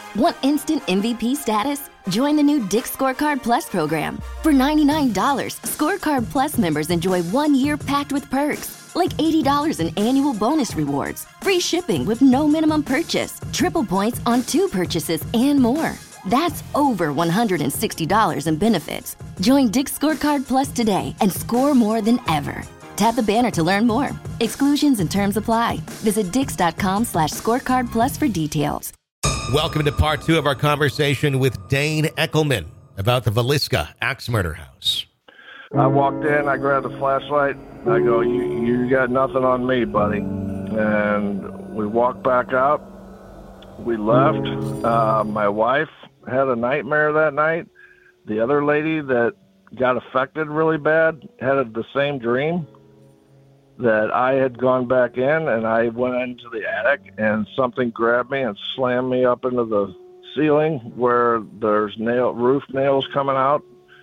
Want instant MVP status? Join the new Dick's Scorecard Plus program. For $99, Scorecard Plus members enjoy 1 year packed with perks, like $80 in annual bonus rewards, free shipping with no minimum purchase, triple points on 2 purchases, and more. That's over $160 in benefits. Join Dick's Scorecard Plus today and score more than ever. Tap the banner to learn more. Exclusions and terms apply. Visit dix.com/scorecard plus for details. Welcome to part 2 of our conversation with Dane Eckelman about the Villisca Axe Murder House. I walked in, I grabbed the flashlight. I go, you got nothing on me, buddy. And we walked back out. We left. My wife had a nightmare that night. The other lady that got affected really bad had the same dream, that I had gone back in and I went into the attic and something grabbed me and slammed me up into the ceiling where there's roof nails coming out.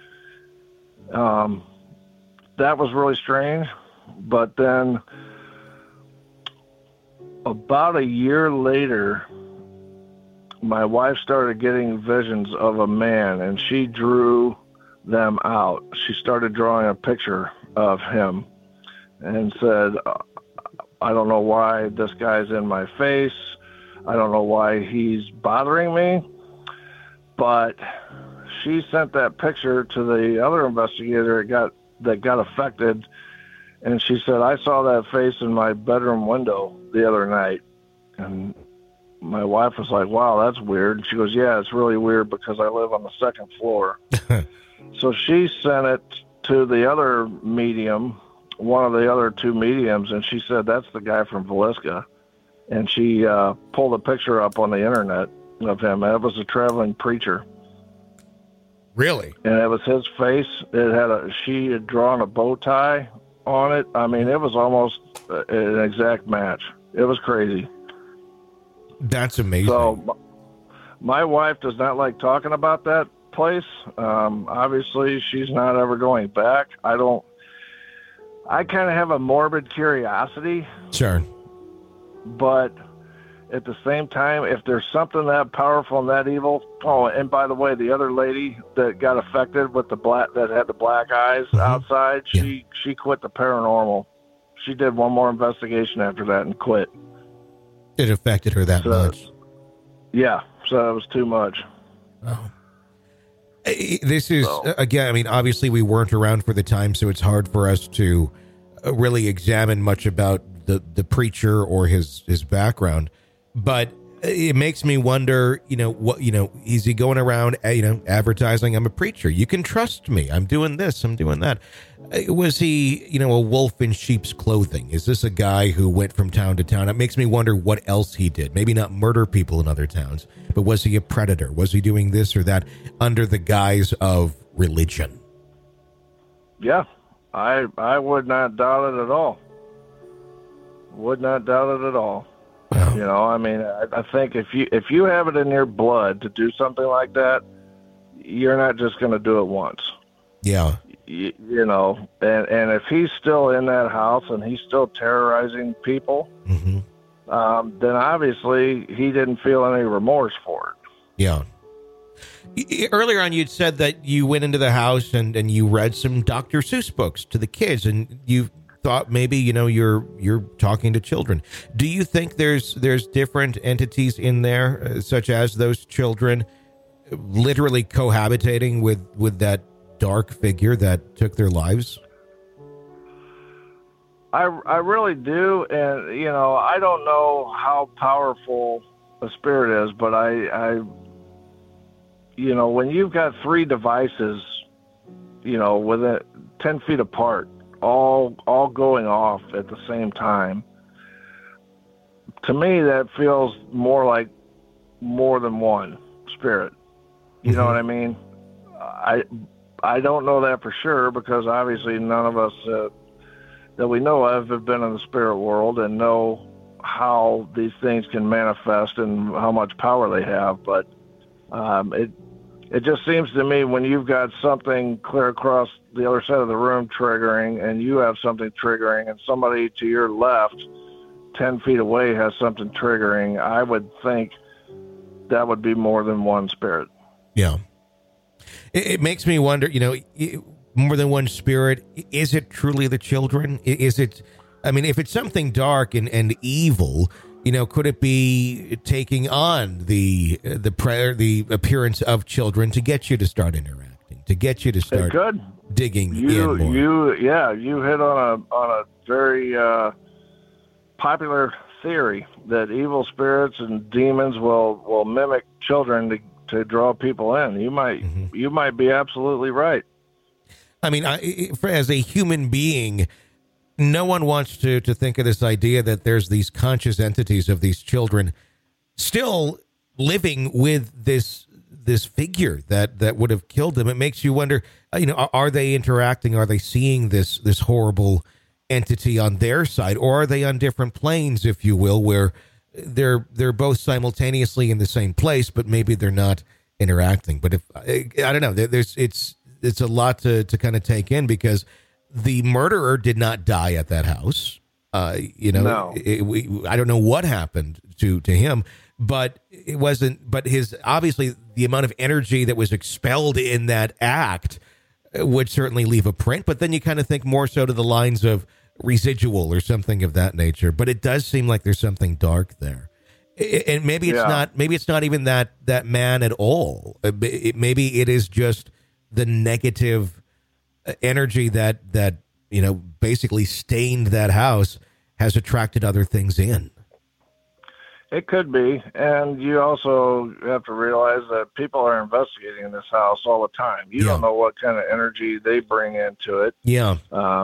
That was really strange. But then about a year later, my wife started getting visions of a man, and she drew them out. She started drawing a picture of him and said, I don't know why this guy's in my face. I don't know why he's bothering me. But she sent that picture to the other investigator that got affected, and she said, I saw that face in my bedroom window the other night. And my wife was like, wow, that's weird. And she goes, yeah, it's really weird because I live on the second floor. So she sent it to the other medium, one of the other 2 mediums, and she said, that's the guy from Villisca. And she pulled a picture up on the internet of him. It was a traveling preacher. Really? And it was his face. She had drawn a bow tie on it. I mean, it was almost an exact match. It was crazy. That's amazing. So my wife does not like talking about that place. Obviously, she's not ever going back. I kind of have a morbid curiosity. Sure. But at the same time, if there's something that powerful and that evil, and by the way, the other lady that got affected with that had the black eyes outside, she quit the paranormal. She did one more investigation after that and quit. It affected her that much. Yeah, so it was too much. Oh. This is, again, I mean, obviously we weren't around for the time, so it's hard for us to really examine much about the preacher or his background. But it makes me wonder, is he going around, advertising, I'm a preacher. You can trust me. I'm doing this. I'm doing that. Was he, a wolf in sheep's clothing? Is this a guy who went from town to town? It makes me wonder what else he did. Maybe not murder people in other towns, but was he a predator? Was he doing this or that under the guise of religion? Yeah, I would not doubt it at all. Would not doubt it at all. Wow. I mean, I think if you have it in your blood to do something like that, you're not just going to do it once. Yeah. And if he's still in that house and he's still terrorizing people, then obviously he didn't feel any remorse for it. Yeah. Earlier on, you'd said that you went into the house and you read some Dr. Seuss books to the kids, and you thought maybe, you're talking to children. Do you think there's different entities in there, such as those children literally cohabitating with that dark figure that took their lives? I really do, and I don't know how powerful a spirit is, but I when you've got 3 devices, within 10 feet apart, all going off at the same time, to me that feels more like more than one spirit. You know what I mean? I don't know that for sure, because obviously none of us that we know of have been in the spirit world and know how these things can manifest and how much power they have. But it just seems to me, when you've got something clear across the other side of the room triggering, and you have something triggering, and somebody to your left 10 feet away has something triggering, I would think that would be more than one spirit. Yeah. It makes me wonder, more than one spirit. Is it truly the children? Is it, I mean, if it's something dark and evil, could it be taking on the appearance of children to get you to start interacting, to get you to start digging in more? You hit on a very popular theory that evil spirits and demons will mimic children to draw people in. You might be absolutely right. I mean, as a human being, no one wants to think of this idea that there's these conscious entities of these children still living with this figure that would have killed them. It makes you wonder, are they interacting? Are they seeing this horrible entity on their side, or are they on different planes, if you will, where they're both simultaneously in the same place, but maybe they're not interacting? But if I don't know, it's a lot to kind of take in, because the murderer did not die at that house. No. I don't know what happened to him, but it wasn't. But obviously the amount of energy that was expelled in that act would certainly leave a print. But then you kind of think more so to the lines of residual or something of that nature. But it does seem like there's something dark there, and maybe it's not. Maybe it's not even that man at all. Maybe it is just the negative energy that basically stained that house has attracted other things in. It could be. And you also have to realize that people are investigating this house all the time. You don't know what kind of energy they bring into it. Yeah.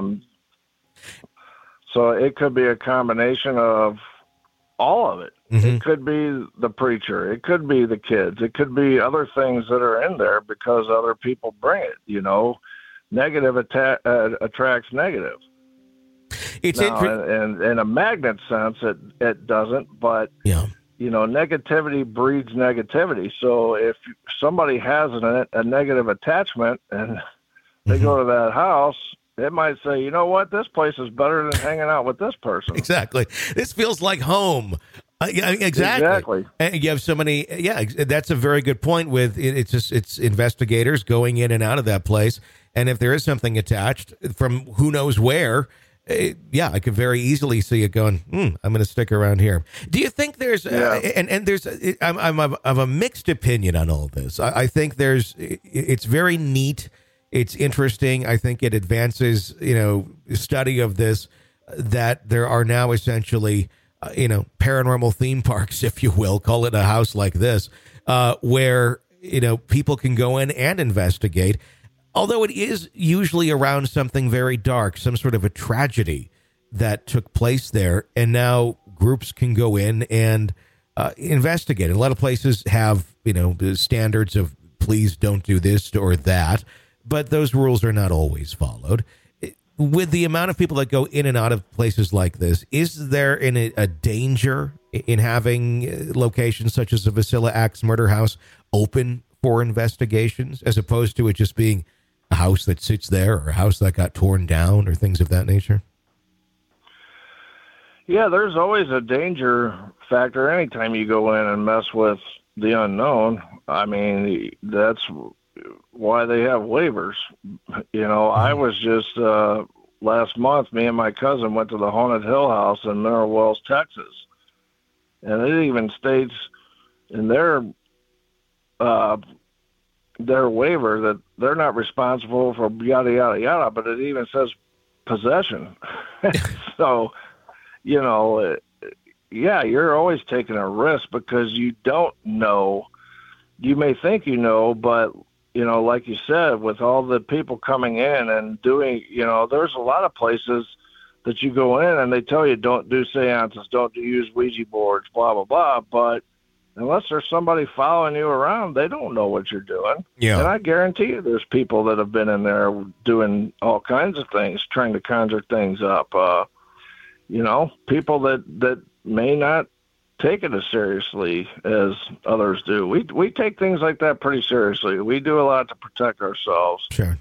So it could be a combination of all of it. Mm-hmm. It could be the preacher. It could be the kids. It could be other things that are in there because other people bring it. Negative attracts negative. It's and in a magnet sense, it doesn't. But negativity breeds negativity. So if somebody has a negative attachment and they go to that house, it might say, you know what, this place is better than hanging out with this person. Exactly. This feels like home. Exactly. And you have so many. Yeah, that's a very good point. With it's investigators going in and out of that place, and if there is something attached from who knows where, I could very easily see it going. I'm going to stick around here. Do you think there's and there's I'm of a mixed opinion on all this. I think it's very neat. It's interesting. I think it advances study of this, that there are now essentially paranormal theme parks, if you will, call it a house like this, where people can go in and investigate. Although it is usually around something very dark, some sort of a tragedy that took place there. And now groups can go in and investigate. A lot of places have, the standards of please don't do this or that. But those rules are not always followed. With the amount of people that go in and out of places like this, is there a danger in having locations such as the Wasilla Axe Murder House open for investigations, as opposed to it just being a house that sits there or a house that got torn down or things of that nature? Yeah, there's always a danger factor anytime you go in and mess with the unknown. I mean, that's why they have waivers. I was just last month, me and my cousin went to the Haunted Hill House in Mineral Wells, Texas, and it even states in their waiver that they're not responsible for yada yada yada, but it even says possession. So, you're always taking a risk because you don't know. You may think but like you said, with all the people coming in and doing, there's a lot of places that you go in and they tell you don't do seances, don't use Ouija boards, blah, blah, blah. But unless there's somebody following you around, they don't know what you're doing. Yeah. And I guarantee you there's people that have been in there doing all kinds of things, trying to conjure things up. People that may not take it as seriously as others do. We take things like that pretty seriously. We do a lot to protect ourselves. Sure.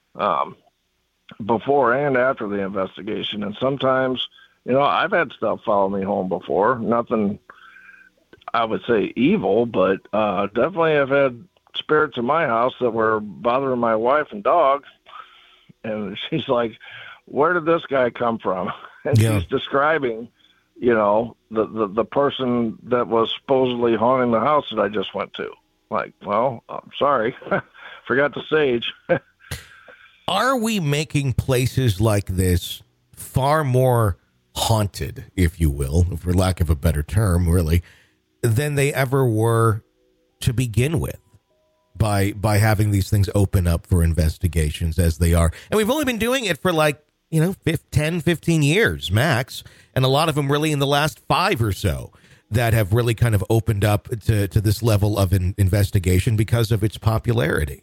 Before and after the investigation. And sometimes, I've had stuff follow me home before. Nothing, I would say evil, but definitely I've had spirits in my house that were bothering my wife and dog. And she's like, where did this guy come from? And she's describing, the person that was supposedly haunting the house that I just went to. Like, well, I'm sorry. Forgot the sage. Are we making places like this far more haunted, if you will, for lack of a better term, really, than they ever were to begin with by having these things open up for investigations as they are? And we've only been doing it for 10, 15 years max. And a lot of them really in the last 5 or so that have really kind of opened up to this level of an investigation because of its popularity.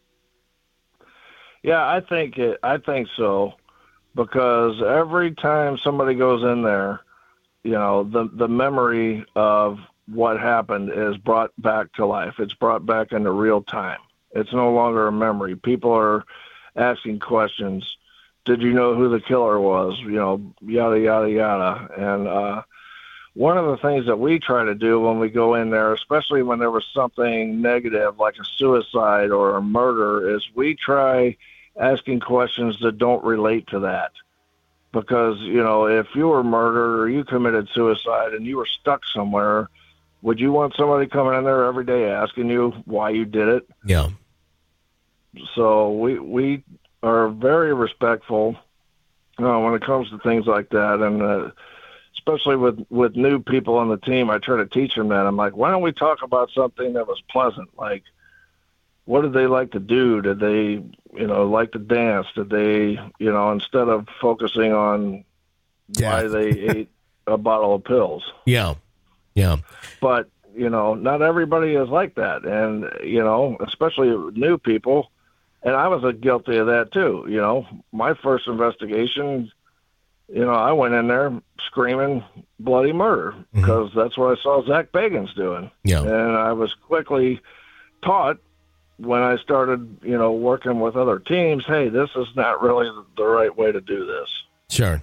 Yeah, I think so, because every time somebody goes in there, the memory of what happened is brought back to life. It's brought back into real time. It's no longer a memory. People are asking questions. Did you know who the killer was? Yada, yada, yada. And one of the things that we try to do when we go in there, especially when there was something negative like a suicide or a murder, is we try asking questions that don't relate to that. Because, if you were murdered or you committed suicide and you were stuck somewhere, would you want somebody coming in there every day asking you why you did it? Yeah. So we are very respectful when it comes to things like that. And especially with new people on the team, I try to teach them that. I'm like, why don't we talk about something that was pleasant? Like, what did they like to do? Did they, like to dance? Did they, instead of focusing on why they ate a bottle of pills? Yeah. Yeah. But, not everybody is like that. And, especially new people. And I was guilty of that too. My first investigation, I went in there screaming bloody murder because that's what I saw Zach Bagans doing. Yeah. And I was quickly taught when I started, working with other teams, hey, this is not really the right way to do this. Sure.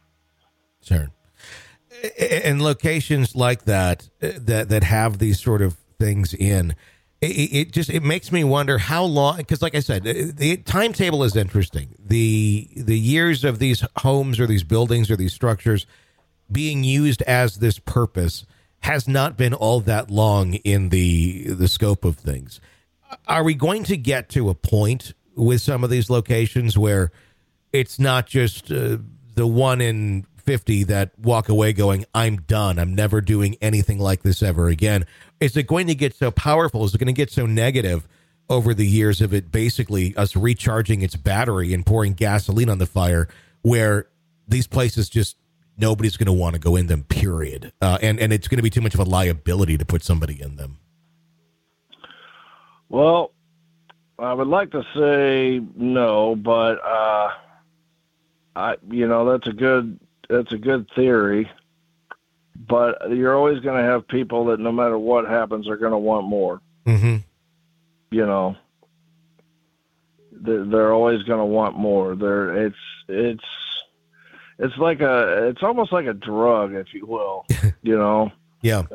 And locations like that have these sort of things in, it makes me wonder how long, because like I said, the timetable is interesting. The years of these homes or these buildings or these structures being used as this purpose has not been all that long in the scope of things. Are we going to get to a point with some of these locations where it's not just the 1 in 50 that walk away going, I'm done, I'm never doing anything like this ever again? Is it going to get so powerful? Is it going to get so negative over the years of it basically us recharging its battery and pouring gasoline on the fire, where these places just nobody's going to want to go in them, period? And it's going to be too much of a liability to put somebody in them. Well, I would like to say no, but that's a good theory. But you're always going to have people that no matter what happens are going to want more. Mm-hmm. They're always going to want more. It's almost like a drug, if you will. Yeah.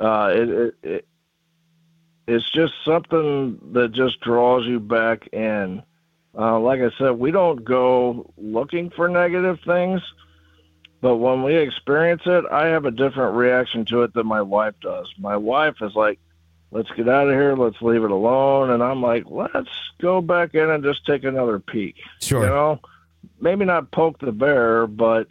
It's just something that just draws you back in. Like I said, we don't go looking for negative things, but when we experience it, I have a different reaction to it than my wife does. My wife is like, let's get out of here, let's leave it alone. And I'm like, let's go back in and just take another peek. Sure. Maybe not poke the bear, but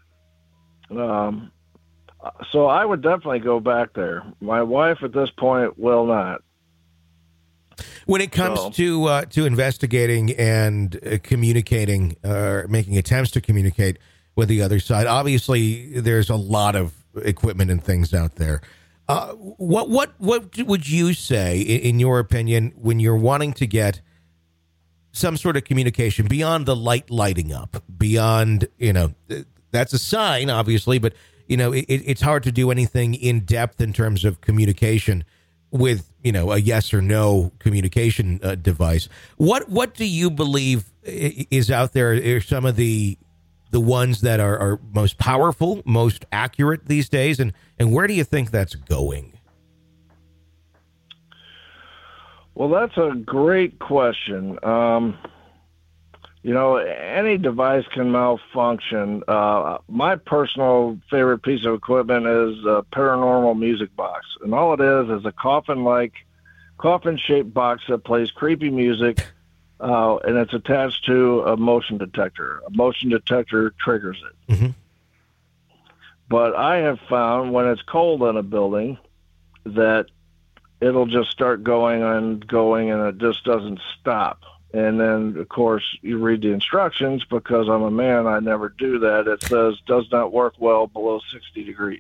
so I would definitely go back there. My wife at this point will not. When it comes to investigating and communicating, making attempts to communicate with the other side, obviously there's a lot of equipment and things out there. What would you say, in your opinion, when you're wanting to get some sort of communication beyond the lighting up, beyond, that's a sign, obviously, but it's hard to do anything in depth in terms of communication with, a yes or no communication device. What do you believe is out there are some of the ones that are most powerful, most accurate these days? And where do you think that's going? Well, that's a great question. Any device can malfunction. My personal favorite piece of equipment is a paranormal music box. And all it is a coffin-shaped box that plays creepy music, and it's attached to a motion detector. A motion detector triggers it. Mm-hmm. But I have found when it's cold in a building that it'll just start going and going, and it just doesn't stop. And then, of course, you read the instructions. Because I'm a man, I never do that. It says, does not work well below 60 degrees.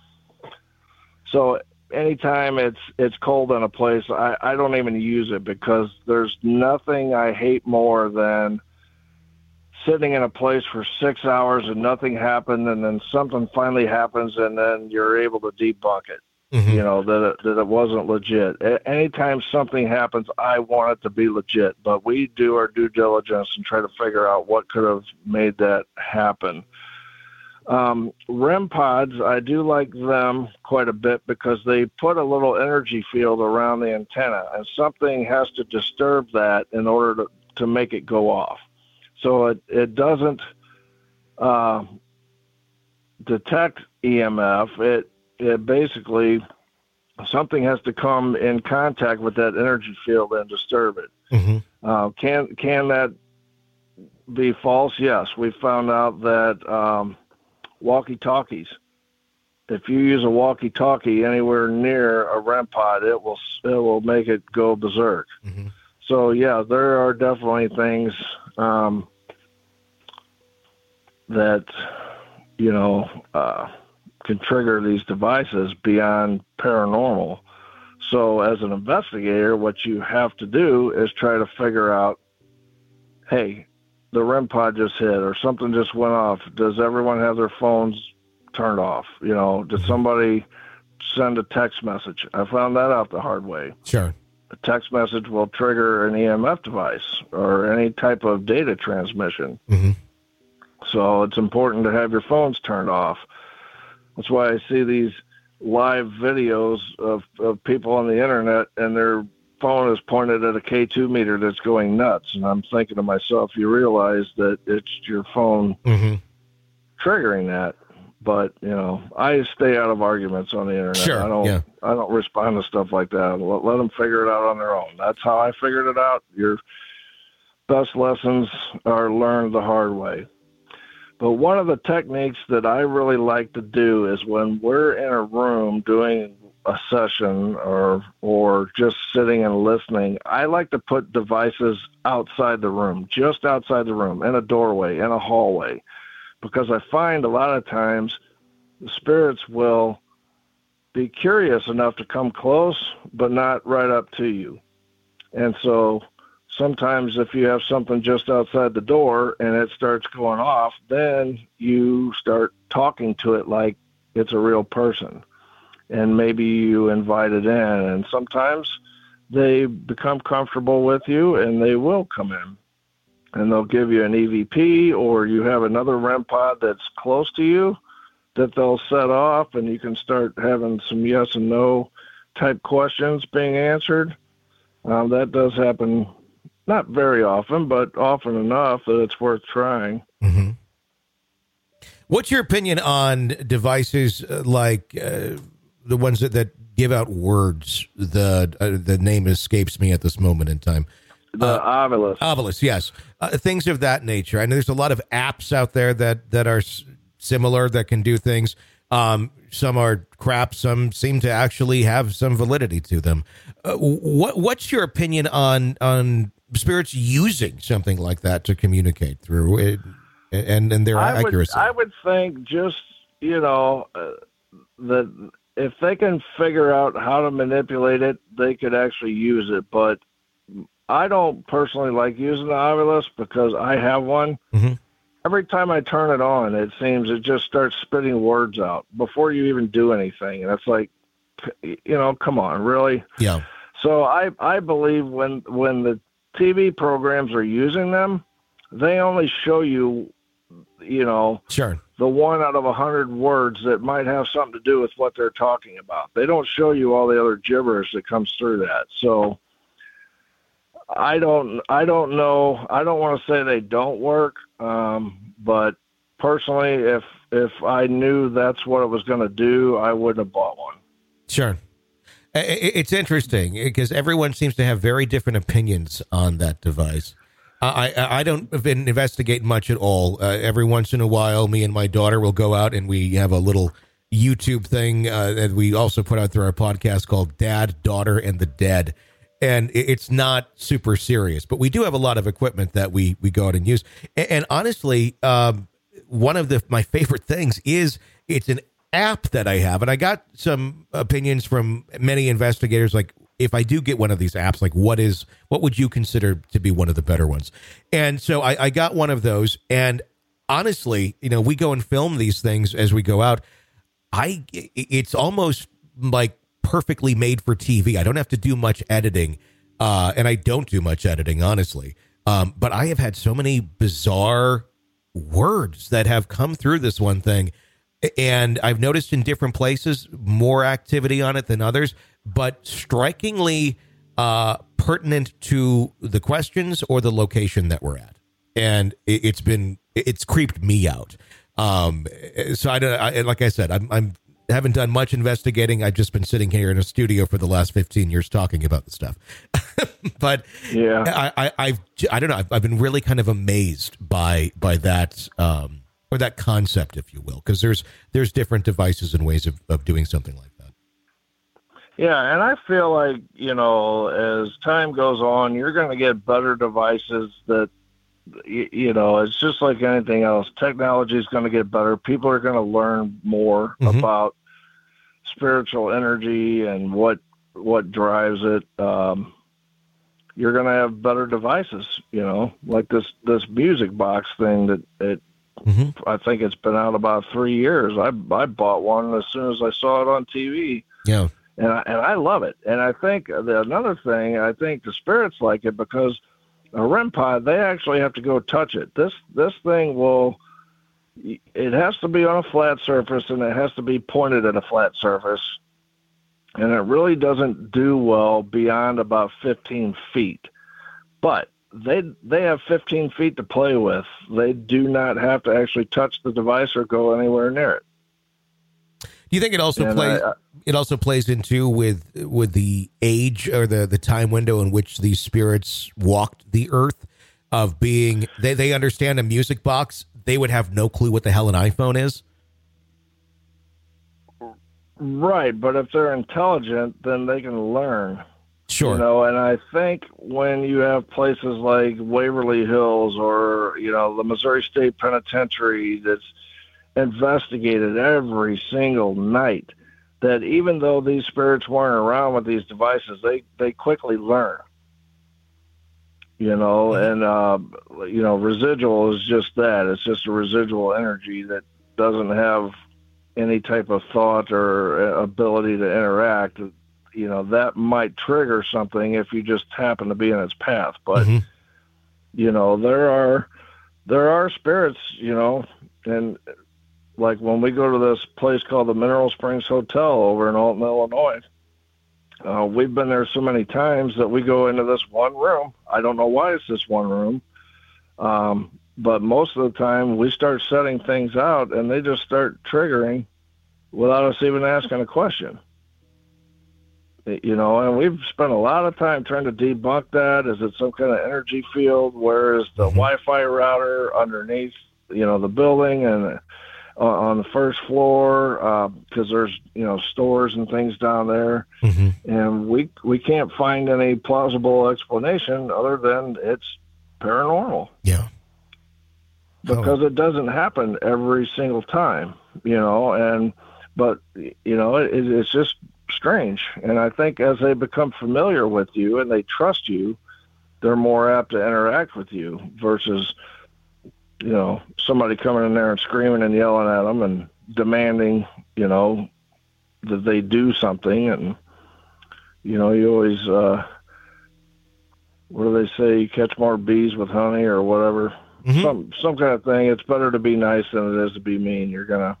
So anytime it's cold in a place, I don't even use it, because there's nothing I hate more than sitting in a place for 6 hours and nothing happened, and then something finally happens, and then you're able to debunk it. Mm-hmm. That it wasn't legit. Anytime something happens, I want it to be legit, but we do our due diligence and try to figure out what could have made that happen. REM pods, I do like them quite a bit, because they put a little energy field around the antenna, and something has to disturb that in order to make it go off. So it doesn't detect EMF. It basically, something has to come in contact with that energy field and disturb it. Mm-hmm. Can that be false? Yes. We found out that walkie-talkies, if you use a walkie-talkie anywhere near a REM pod, it will make it go berserk. Mm-hmm. So yeah, there are definitely things that can trigger these devices beyond paranormal. So as an investigator, what you have to do is try to figure out, hey, the REM pod just hit, or something just went off. Does everyone have their phones turned off? Did somebody send a text message? I found that out the hard way. Sure. A text message will trigger an EMF device or any type of data transmission. Mm-hmm. So it's important to have your phones turned off. That's why I see these live videos of people on the internet, and their phone is pointed at a K2 meter that's going nuts. And I'm thinking to myself, you realize that it's your phone mm-hmm. triggering that. But, I stay out of arguments on the internet. Sure, I don't respond to stuff like that. Let them figure it out on their own. That's how I figured it out. Your best lessons are learned the hard way. But one of the techniques that I really like to do is when we're in a room doing a session or just sitting and listening, I like to put devices outside the room, just outside the room, in a doorway, in a hallway, because I find a lot of times the spirits will be curious enough to come close, but not right up to you. And so sometimes if you have something just outside the door and it starts going off, then you start talking to it like it's a real person. And maybe you invite it in. And sometimes they become comfortable with you and they will come in. And they'll give you an EVP, or you have another REM pod that's close to you that they'll set off, and you can start having some yes and no type questions being answered. That does happen. Not very often, but often enough that it's worth trying. Mm-hmm. What's your opinion on devices like the ones that give out words? The name escapes me at this moment in time. The Ovilus. Ovilus, yes. Things of that nature. I know there's a lot of apps out there that are similar, that can do things. Some are crap. Some seem to actually have some validity to them. What's your opinion on spirits using something like that to communicate through it and their accuracy? I would think just, that if they can figure out how to manipulate it, they could actually use it. But I don't personally like using the Ovilus because I have one. Mm-hmm. Every time I turn it on, it seems it just starts spitting words out before you even do anything. And it's like, come on, really? Yeah. So I believe when the TV programs are using them, they only show you, sure, the 1 out of 100 words that might have something to do with what they're talking about. They don't show you all the other gibberish that comes through that. So I don't know. I don't want to say they don't work, but personally, if I knew that's what it was going to do, I wouldn't have bought one. Sure. It's interesting because everyone seems to have very different opinions on that device. I don't investigate much at all. Every once in a while, me and my daughter will go out and we have a little YouTube thing that we also put out through our podcast called Dad, Daughter, and the Dead. And it's not super serious, but we do have a lot of equipment that we go out and use. And honestly, one of my favorite things is it's an app that I have. And I got some opinions from many investigators, like, if I do get one of these apps, like what would you consider to be one of the better ones? And so I got one of those. And honestly, we go and film these things as we go out. It's almost like perfectly made for TV. I don't have to do much editing. And I don't do much editing, honestly. But I have had so many bizarre words that have come through this one thing. And I've noticed in different places more activity on it than others, but strikingly pertinent to the questions or the location that we're at. And it's creeped me out. So like I said, I haven't done much investigating. I've just been sitting here in a studio for the last 15 years talking about the stuff. But yeah, I don't know. I've been really kind of amazed by that, or that concept, if you will, because there's different devices and ways of doing something like that. Yeah, and I feel like, as time goes on, you're going to get better devices that, it's just like anything else. Technology is going to get better. People are going to learn more about spiritual energy and what drives it. You're going to have better devices, like this music box thing that I think it's been out about 3 years. I bought one as soon as I saw it on TV. Yeah. And I love it. And I think another thing, I think the spirits like it because a REM pod, they actually have to go touch it. This thing it has to be on a flat surface and it has to be pointed at a flat surface. And it really doesn't do well beyond about 15 feet. But they have 15 feet to play with. They do not have to actually touch the device or go anywhere near it. Do you think it also plays into with the age or the time window in which these spirits walked the earth, of being they understand a music box, they would have no clue what the hell an iPhone is? Right, but if they're intelligent, then they can learn. Sure. And I think when you have places like Waverly Hills or, the Missouri State Penitentiary that's investigated every single night, that even though these spirits weren't around with these devices, they quickly learn. And, residual is just that. It's just a residual energy that doesn't have any type of thought or ability to interact. That might trigger something if you just happen to be in its path. But, there are spirits, and like when we go to this place called the Mineral Springs Hotel over in Alton, Illinois, we've been there so many times that we go into this one room. I don't know why it's this one room. But most of the time we start setting things out and they just start triggering without us even asking a question. And we've spent a lot of time trying to debunk that. Is it some kind of energy field? Where is the Wi-Fi router underneath, the building and on the first floor? Because there's, stores and things down there. And we can't find any plausible explanation other than it's paranormal. Yeah. Because it doesn't happen every single time, but it's just strange. And I think as they become familiar with you and they trust you, they're more apt to interact with you versus, somebody coming in there and screaming and yelling at them and demanding, that they do something. And, you always, what do they say? You catch more bees with honey or whatever. Some kind of thing. It's better to be nice than it is to be mean.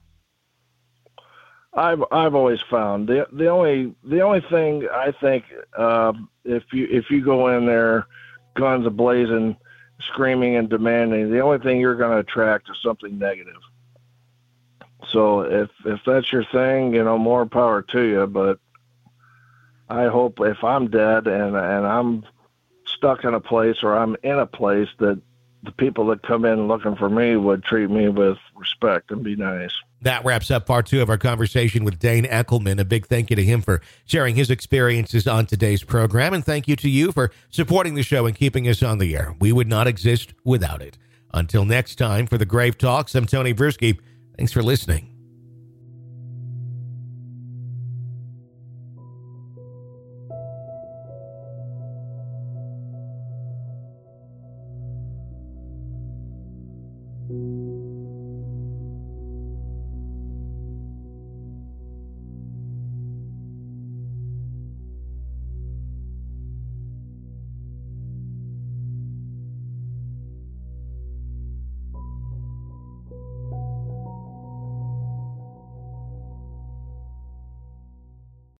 I've always found the only thing I think, if you go in there guns ablazing, screaming and demanding, the only thing you're going to attract is something negative. So if that's your thing, more power to you. But I hope if I'm dead and I'm stuck in a place, or I'm in a place, that the people that come in looking for me would treat me with respect and be nice. That wraps up part 2 of our conversation with Dane Eckelman. A big thank you to him for sharing his experiences on today's program. And thank you to you for supporting the show and keeping us on the air. We would not exist without it. Until next time, for the Grave Talks, I'm Tony Bruschi. Thanks for listening.